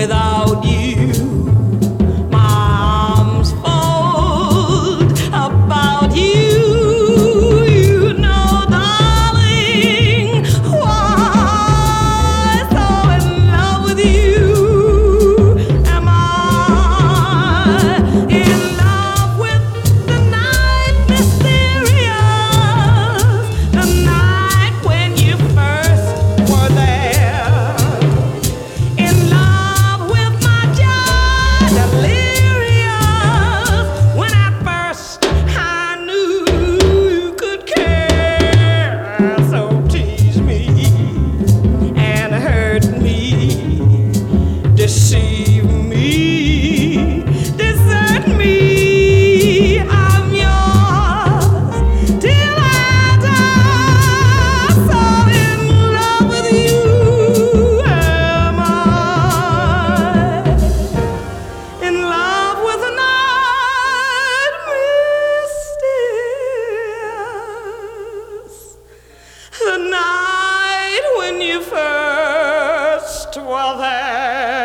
without you. My arms fold about you. You know, darling, why so in love with you am I? In love with the night, mysterious, the night when you first were there. In love with my joy, delirious, when at first I knew you could care. So tease me and hurt me, deceive me, desert me. I'm yours till I die. So in love with you am I. In love with the night, mysterious, the night when you first were there.